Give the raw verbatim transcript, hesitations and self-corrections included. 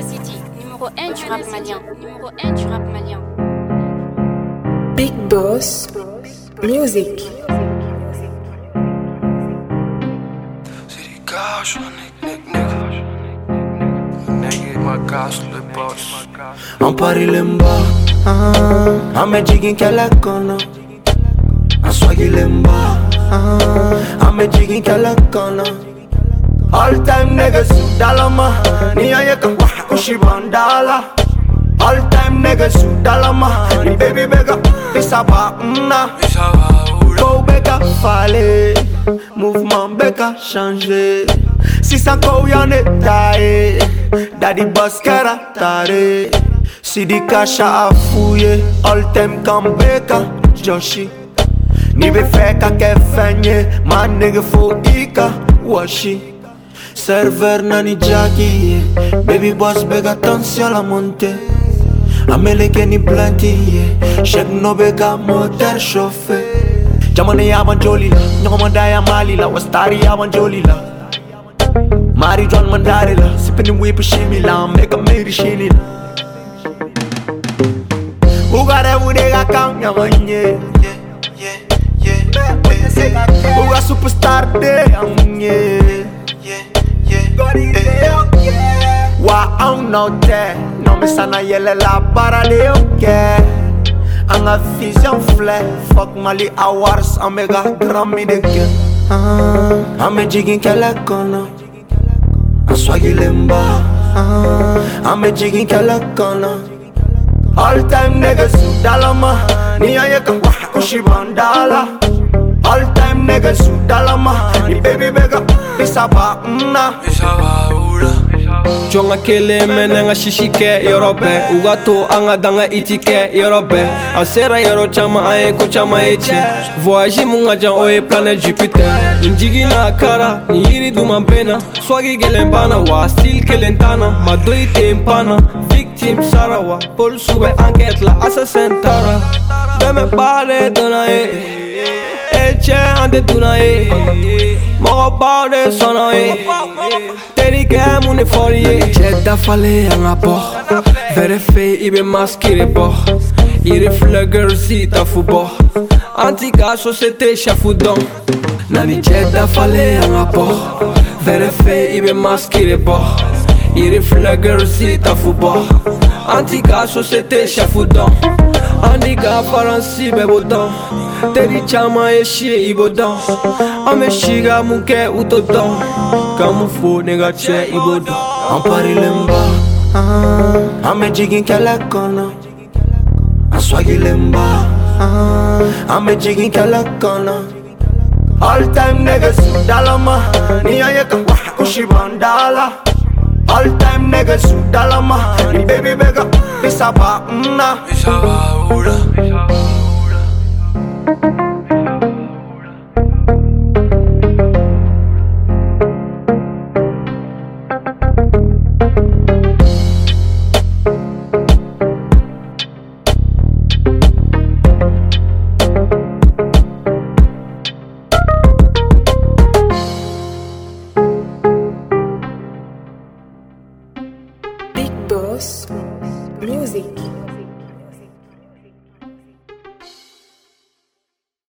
City, numéro un du rap malien, numéro un du rap malien. Big Boss Music. C'est des gars, nick, nick, nick. Nigga, my gosh, le boss. On Paris lemba, ah, I'm a jigging kalakona. I swaggy lemba, ah, I'm a jigging kalakona. All time niggas, dalama, ni ayeka, kushi bandala. All time niggas, dalama, ni baby bega, pisaba, na. Go bega, fallait, mouvement bega, changer. Si ça go y'en est taillé, daddy boss kera tare. Si di kasha a fouillé, all time come beka, Joshi. Ni be feka ke fenye, my nigga fo ika, washi. Server nani jackie, yeah. Baby boss bega attention la montée. Amele ke ni planti, yeah. Check no bega moteur chauffé. Jamane yaban joli la, nyoma daya mali la, wastari yaban joli la. Mari John mandari la, sippin' whip shimmy la, make a made shini la. Who got that wood they got count, yaman yeah. Yeah, yeah, yeah. Who got superstar day, yaman yeah. Wa on no te, no me sana yele la para de okay. Anga vision flat, fuck Mali Awards, Omega Grammy de ke. I'm a jigging kalakona, I'm swaggy lemba. I'm a jigging kalakona. All time niggas, dalama, ni ayeka, kushi bandala. All time niggas, dalama, ni baby bega, pisaba, na. Jonga kele menenga shishike yorobe Ugato anga danga itike yorobe Ansera yoro chama ae ko chama eche Voyage munga jan oe planet Jupiter Njigi na kara, nyiri duma pena Swagi gelembana wa, still kelentana Madoi tempana, victim sarawa Pol sube enquête la assassin tara Deme bale dona e Eche ande duna e Mogo bale sona e Teri ke mune fori e Jedda fale anga bo Vere fe ibe maskire bo Ire flugger zita fu bo Antika société chafudon Nani jedda fale anga bo Vere fe ibe maskire bo Ire flugger zita fu bo Antika société chafudon Andiga faransi bebodon Teri chama e shie ibodon Ame shiga muke utodon Kamu fo nega che ibodon On Paris lemba, I'm a jigging kalakona. I swaggy lemba, I'm a jigging kalakona. All time niggas, dalama, ni ayeka, kushi bandala. All time niggas, dalama, ni baby bega, pisaba, na. Pisaba, ura.